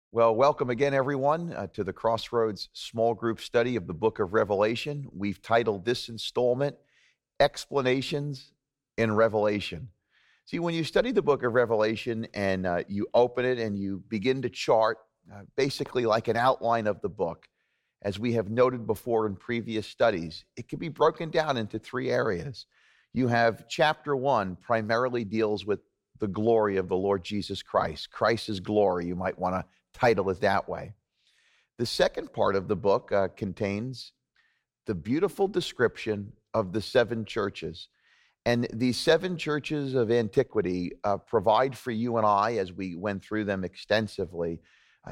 Well, welcome again, everyone, to the Crossroads small group study of the book of Revelation. We've titled this installment, Explanations in Revelation. See, when you study the book of Revelation and you open it and you begin to chart basically like an outline of the book, as we have noted before in previous studies, it can be broken down into three areas. You have chapter 1 primarily deals with the glory of the Lord Jesus Christ, Christ's glory. You might want to title it that way. The second part of the book contains the beautiful description of the seven churches. And these seven churches of antiquity provide for you and I, as we went through them extensively,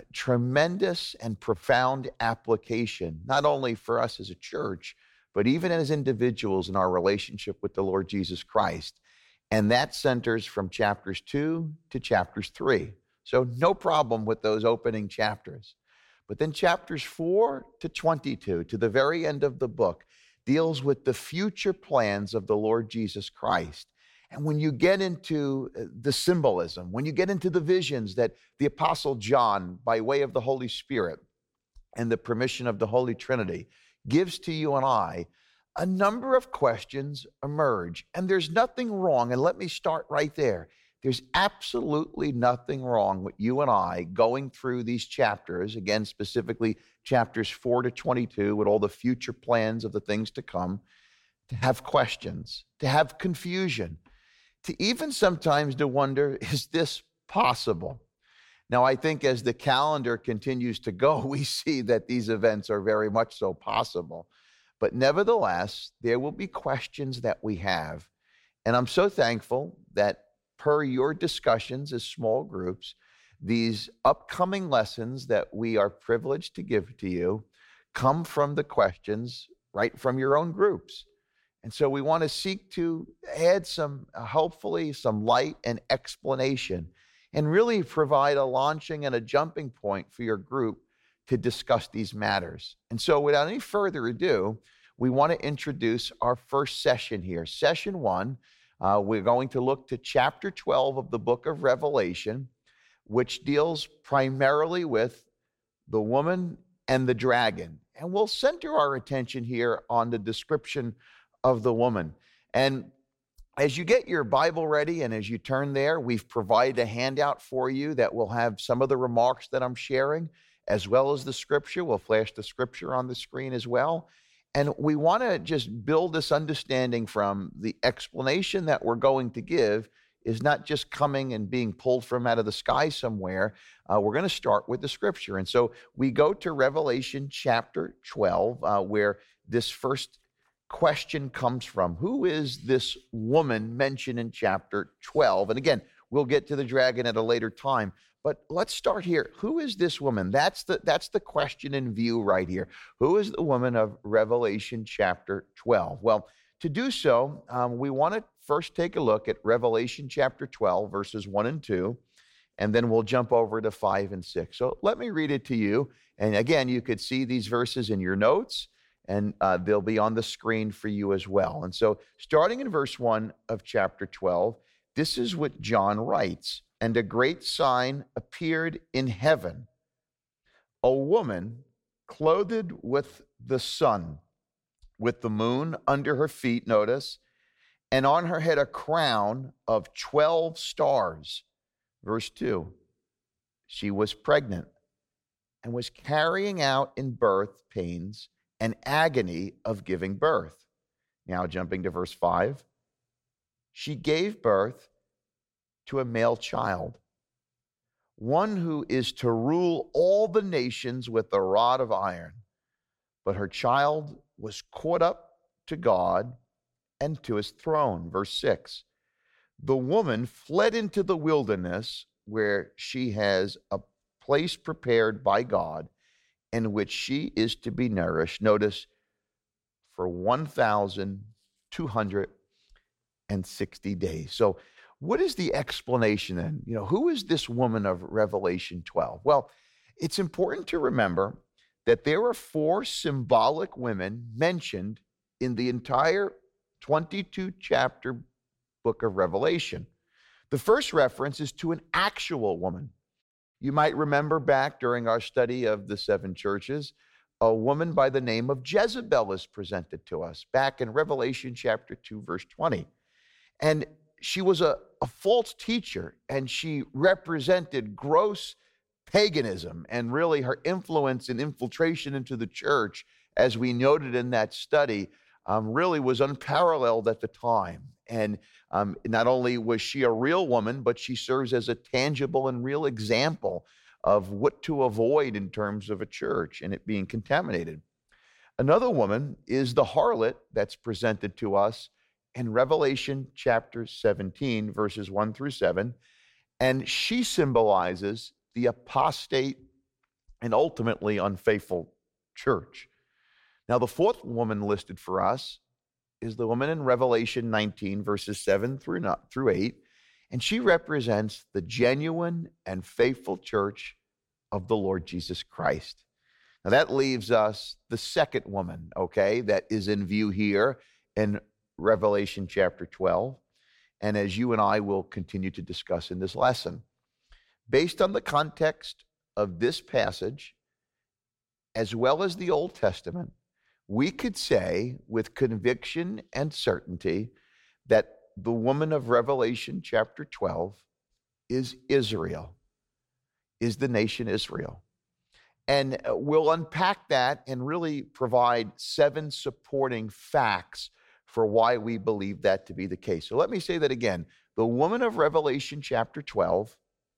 tremendous and profound application, not only for us as a church, but even as individuals in our relationship with the Lord Jesus Christ. And that centers from chapters 2 to chapters 3. So no problem with those opening chapters. But then chapters 4 to 22, to the very end of the book, deals with the future plans of the Lord Jesus Christ. And when you get into the symbolism, when you get into the visions that the Apostle John, by way of the Holy Spirit and the permission of the Holy Trinity, gives to you and I, a number of questions emerge. And there's nothing wrong, and let me start right there. There's absolutely nothing wrong with you and I going through these chapters, again, specifically chapters 4 to 22, with all the future plans of the things to come, to have questions, to have confusion, to even sometimes to wonder, is this possible? Now, I think as the calendar continues to go, we see that these events are very much so possible. But nevertheless, there will be questions that we have. And I'm so thankful that per your discussions as small groups, these upcoming lessons that we are privileged to give to you come from the questions right from your own groups. And so we want to seek to add hopefully some light and explanation, and really provide a launching and a jumping point for your group to discuss these matters. And so without any further ado, we want to introduce our first session here. Session 1, we're going to look to chapter 12 of the book of Revelation, which deals primarily with the woman and the dragon. And we'll center our attention here on the description of the woman. And as you get your Bible ready and as you turn there, we've provided a handout for you that will have some of the remarks that I'm sharing, as well as the scripture. We'll flash the scripture on the screen as well. And we want to just build this understanding from the explanation that we're going to give is not just coming and being pulled from out of the sky somewhere. We're going to start with the scripture. And so we go to Revelation chapter 12, where this first question comes from. Who is this woman mentioned in chapter 12? And again, we'll get to the dragon at a later time. But let's start here. Who is this woman? That's the question in view right here. Who is the woman of Revelation chapter 12? Well, to do so, we want to first take a look at Revelation chapter 12, verses 1 and 2, and then we'll jump over to 5 and 6. So let me read it to you. And again, you could see these verses in your notes, and they'll be on the screen for you as well. And so starting in verse 1 of chapter 12, this is what John writes. And a great sign appeared in heaven, a woman clothed with the sun, with the moon under her feet, notice, and on her head a crown of 12 stars. Verse 2, she was pregnant and was carrying out in birth pains and agony of giving birth. Now jumping to verse 5, she gave birth to a male child, one who is to rule all the nations with a rod of iron. But her child was caught up to God and to his throne. Verse 6, the woman fled into the wilderness where she has a place prepared by God in which she is to be nourished. Notice, for 1,260 days. So what is the explanation then? Who is this woman of Revelation 12? Well, it's important to remember that there are 4 symbolic women mentioned in the entire 22-chapter book of Revelation. The first reference is to an actual woman. You might remember back during our study of the seven churches, a woman by the name of Jezebel is presented to us back in Revelation chapter 2, verse 20. And she was a false teacher, and she represented gross paganism, and really her influence and infiltration into the church, as we noted in that study, really was unparalleled at the time. And not only was she a real woman, but she serves as a tangible and real example of what to avoid in terms of a church and it being contaminated. Another woman is the harlot that's presented to us in Revelation chapter 17, verses 1 through 7. And she symbolizes the apostate and ultimately unfaithful church. Now, the fourth woman listed for us is the woman in Revelation 19, verses 7 through 8, and she represents the genuine and faithful church of the Lord Jesus Christ. Now, that leaves us the second woman, okay, that is in view here in Revelation chapter 12, and as you and I will continue to discuss in this lesson. Based on the context of this passage, as well as the Old Testament, we could say with conviction and certainty that the woman of Revelation chapter 12 is Israel, is the nation Israel. And we'll unpack that and really provide 7 supporting facts for why we believe that to be the case. So let me say that again. The woman of Revelation chapter 12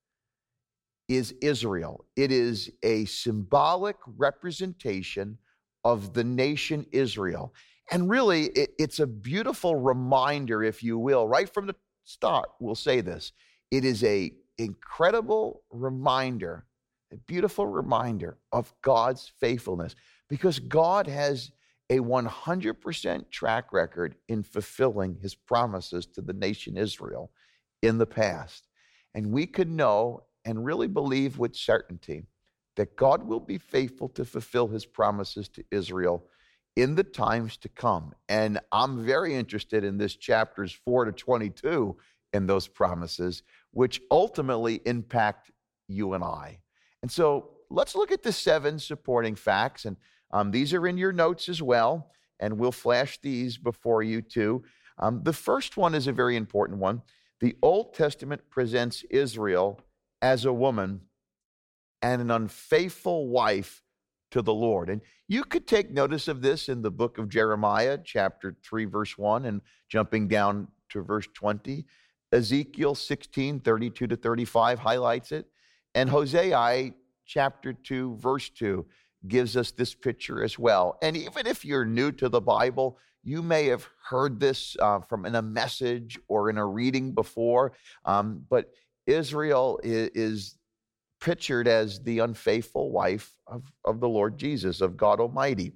is Israel. It is a symbolic representation of the nation Israel. And really, it's a beautiful reminder, if you will, right from the start, we'll say this. It is an incredible reminder, a beautiful reminder of God's faithfulness, because God has a 100% track record in fulfilling his promises to the nation Israel in the past. And we could know and really believe with certainty that God will be faithful to fulfill his promises to Israel in the times to come. And I'm very interested in this chapters 4 to 22 in those promises, which ultimately impact you and I. And so let's look at the 7 supporting facts. And these are in your notes as well, and we'll flash these before you too. The first one is a very important one. The Old Testament presents Israel as a woman and an unfaithful wife to the Lord. And you could take notice of this in the book of Jeremiah, chapter 3, verse 1, and jumping down to verse 20. Ezekiel 16, 32 to 35 highlights it. And Hosea, chapter 2, verse 2, gives us this picture as well. And even if you're new to the Bible, you may have heard this from in a message or in a reading before, but Israel is pictured as the unfaithful wife of the Lord Jesus, of God Almighty.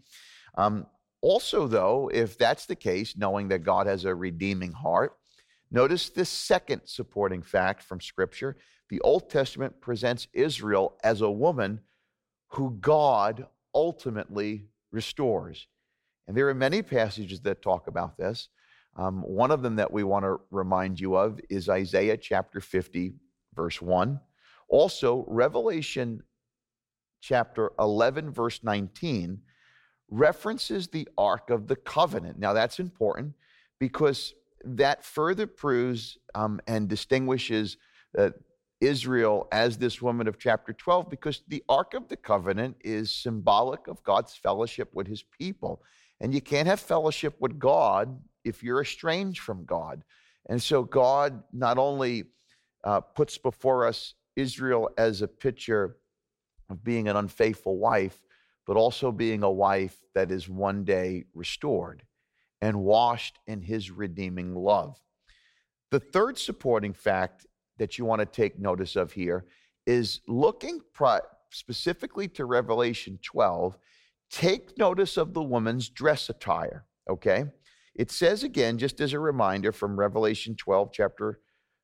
Also, though, if that's the case, knowing that God has a redeeming heart, notice this second supporting fact from Scripture. The Old Testament presents Israel as a woman who God ultimately restores. And there are many passages that talk about this. One of them that we want to remind you of is Isaiah chapter 50, verse 1. Also, Revelation chapter 11, verse 19, references the Ark of the Covenant. Now, that's important because that further proves and distinguishes Israel as this woman of chapter 12, because the Ark of the Covenant is symbolic of God's fellowship with his people. And you can't have fellowship with God if you're estranged from God. And so God not only puts before us Israel as a picture of being an unfaithful wife, but also being a wife that is one day restored and washed in his redeeming love. The third supporting fact that you want to take notice of here is looking specifically to Revelation 12. Take notice of the woman's dress attire, okay? It says again, just as a reminder from Revelation 12, chapter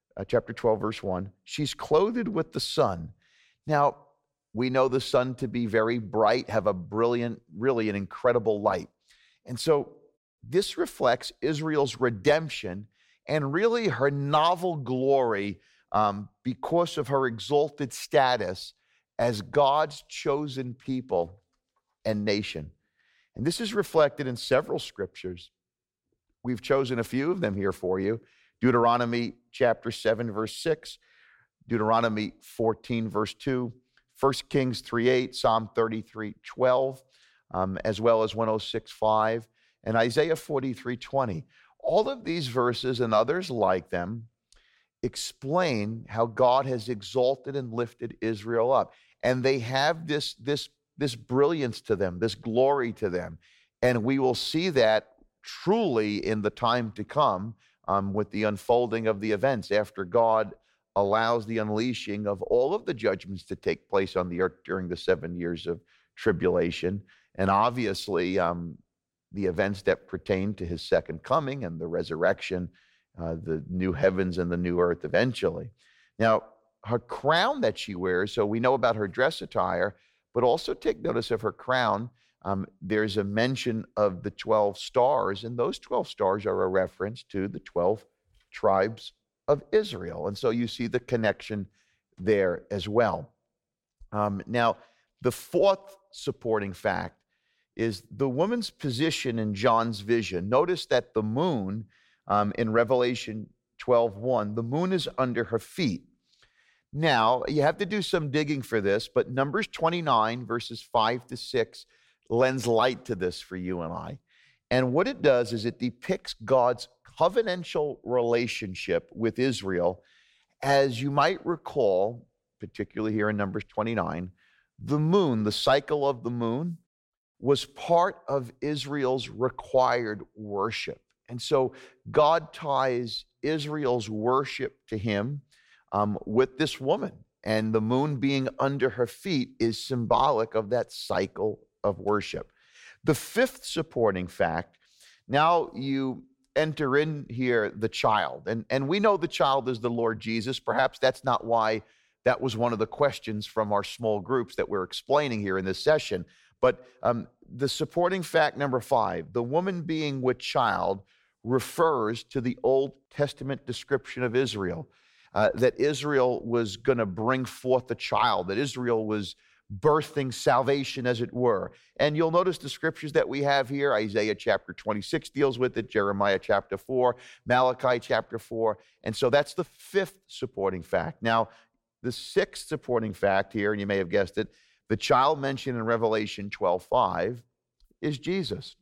12, verse 1, she's clothed with the sun. Now, we know the sun to be very bright, have a brilliant, really an incredible light. And so this reflects Israel's redemption and really her novel glory because of her exalted status as God's chosen people and nation. And this is reflected in several scriptures. We've chosen a few of them here for you. Deuteronomy chapter 7, verse 6, Deuteronomy 14, verse 2, 1 Kings 3:8, Psalm 33:12, as well as 106:5, and Isaiah 43:20. All of these verses and others like them explain how God has exalted and lifted Israel up. And they have this brilliance to them, this glory to them. And we will see that truly in the time to come with the unfolding of the events after God allows the unleashing of all of the judgments to take place on the earth during the 7 years of tribulation. And obviously, the events that pertain to his second coming and the resurrection, the new heavens and the new earth eventually. Now, her crown that she wears, so we know about her dress attire, but also take notice of her crown. There's a mention of the 12 stars, and those 12 stars are a reference to the 12 tribes of Israel. And so you see the connection there as well. Now, the fourth supporting fact is the woman's position in John's vision. Notice that the moon, in Revelation 12:1, the moon is under her feet. Now, you have to do some digging for this, but Numbers 29, verses 5-6, lends light to this for you and I. And what it does is it depicts God's covenantal relationship with Israel. As you might recall, particularly here in Numbers 29, the moon, the cycle of the moon, was part of Israel's required worship. And so God ties Israel's worship to him with this woman. And the moon being under her feet is symbolic of that cycle of worship. The fifth supporting fact, now you enter in here the child. And we know the child is the Lord Jesus. Perhaps that's not why that was one of the questions from our small groups that we're explaining here in this session. But the supporting fact number 5, the woman being with child, refers to the Old Testament description of Israel, that Israel was going to bring forth a child, that Israel was birthing salvation, as it were. And you'll notice the scriptures that we have here. Isaiah chapter 26 deals with it, Jeremiah chapter 4, Malachi chapter 4. And so that's the fifth supporting fact. Now, the sixth supporting fact here, and you may have guessed it, the child mentioned in Revelation 12:5 is Jesus.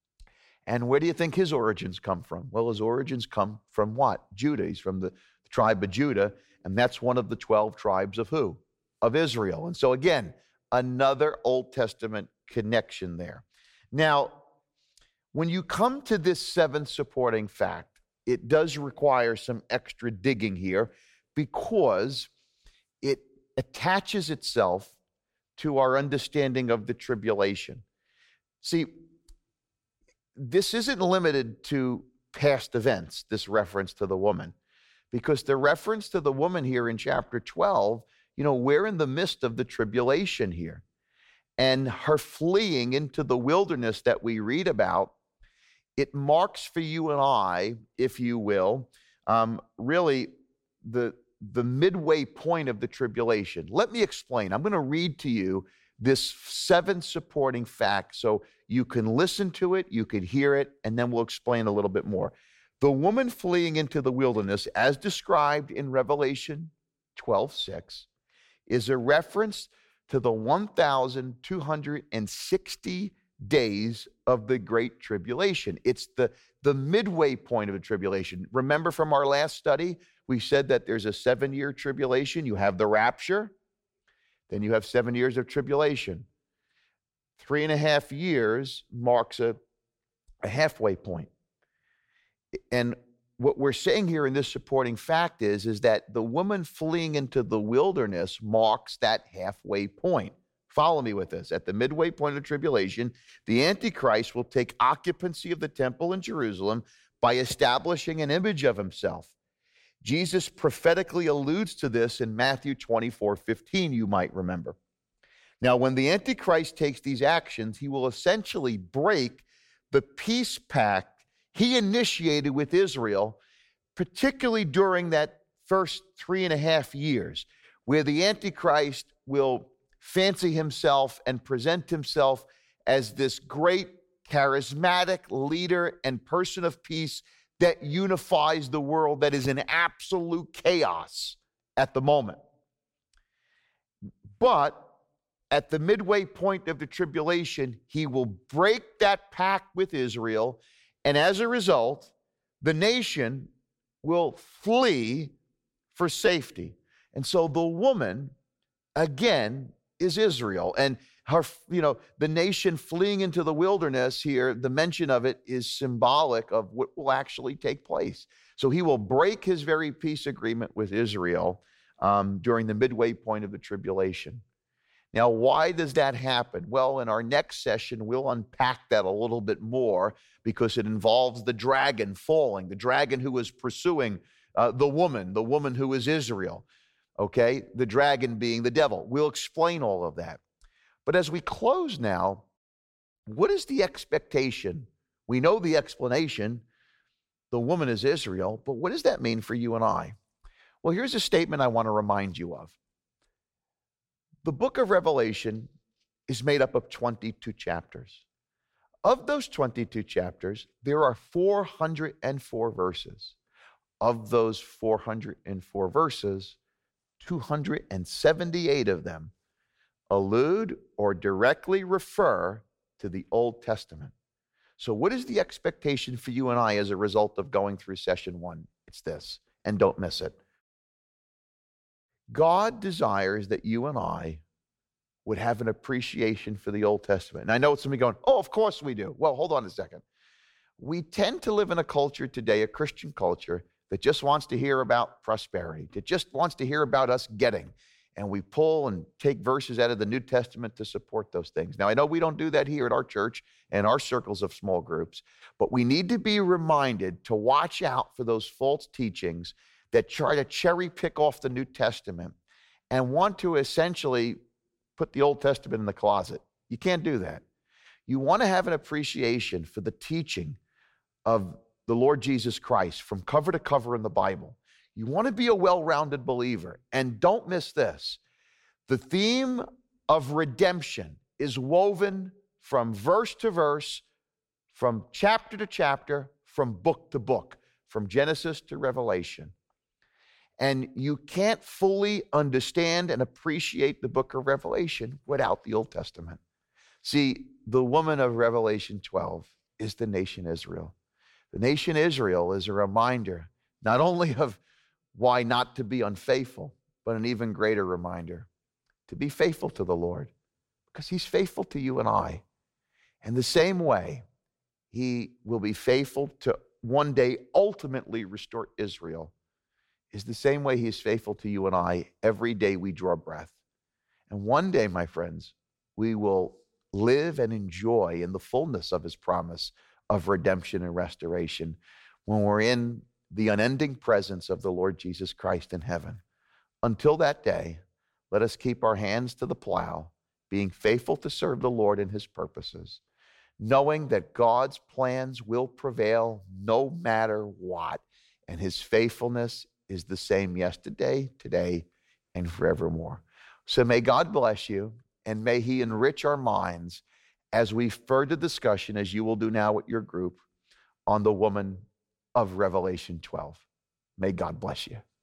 And where do you think his origins come from? Well, his origins come from what? Judah. He's from the tribe of Judah, and that's one of the 12 tribes of who? Of Israel. And so again, another Old Testament connection there. Now, when you come to this seventh supporting fact, it does require some extra digging here because it attaches itself to our understanding of the tribulation. See, this isn't limited to past events, this reference to the woman, because the reference to the woman here in chapter 12, we're in the midst of the tribulation here. And her fleeing into the wilderness that we read about, it marks for you and I, if you will, really the midway point of the tribulation. Let me explain. I'm going to read to you this seventh supporting fact so you can listen to it, you can hear it, and then we'll explain a little bit more. The woman fleeing into the wilderness, as described in Revelation 12:6, is a reference to the 1,260 days of the Great Tribulation. It's the midway point of the tribulation. Remember from our last study, we said that there's a 7-year tribulation. You have the rapture, then you have 7 years of tribulation. 3.5 years marks a halfway point. And what we're saying here in this supporting fact is that the woman fleeing into the wilderness marks that halfway point. Follow me with this. At the midway point of the tribulation, the Antichrist will take occupancy of the temple in Jerusalem by establishing an image of himself. Jesus prophetically alludes to this in Matthew 24:15, you might remember. Now, when the Antichrist takes these actions, he will essentially break the peace pact he initiated with Israel, particularly during that first 3.5 years, where the Antichrist will fancy himself and present himself as this great charismatic leader and person of peace that unifies the world that is in absolute chaos at the moment. But at the midway point of the tribulation, he will break that pact with Israel, and as a result, the nation will flee for safety. And so the woman, again, is Israel. And her, the nation fleeing into the wilderness here, the mention of it is symbolic of what will actually take place. So he will break his very peace agreement with Israel during the midway point of the tribulation. Now, why does that happen? Well, in our next session, we'll unpack that a little bit more because it involves the dragon falling, the dragon who is pursuing the woman who is Israel, okay? The dragon being the devil. We'll explain all of that. But as we close now, what is the expectation? We know the explanation. The woman is Israel, but what does that mean for you and I? Well, here's a statement I want to remind you of. The book of Revelation is made up of 22 chapters. Of those 22 chapters, there are 404 verses. Of those 404 verses, 278 of them allude or directly refer to the Old Testament. So what is the expectation for you and I as a result of going through session 1? It's this, and don't miss it. God desires that you and I would have an appreciation for the Old Testament. And I know somebody going, oh, of course we do. Well, hold on a second. We tend to live in a culture today, a Christian culture, that just wants to hear about prosperity, that just wants to hear about us getting. And we pull and take verses out of the New Testament to support those things. Now, I know we don't do that here at our church and our circles of small groups, but we need to be reminded to watch out for those false teachings that try to cherry pick off the New Testament and want to essentially put the Old Testament in the closet. You can't do that. You want to have an appreciation for the teaching of the Lord Jesus Christ from cover to cover in the Bible. You want to be a well-rounded believer. And don't miss this. The theme of redemption is woven from verse to verse, from chapter to chapter, from book to book, from Genesis to Revelation. And you can't fully understand and appreciate the book of Revelation without the Old Testament. See, the woman of Revelation 12 is the nation Israel. The nation Israel is a reminder not only of why not to be unfaithful, but an even greater reminder to be faithful to the Lord, because he's faithful to you and I. And the same way, he will be faithful to one day ultimately restore Israel, is the same way he is faithful to you and I every day we draw breath. And one day, my friends, we will live and enjoy in the fullness of his promise of redemption and restoration when we're in the unending presence of the Lord Jesus Christ in heaven. Until that day, let us keep our hands to the plow, being faithful to serve the Lord and his purposes, knowing that God's plans will prevail no matter what, and his faithfulness is the same yesterday, today, and forevermore. So may God bless you, and may he enrich our minds as we further discussion, as you will do now with your group, on the woman of Revelation 12. May God bless you.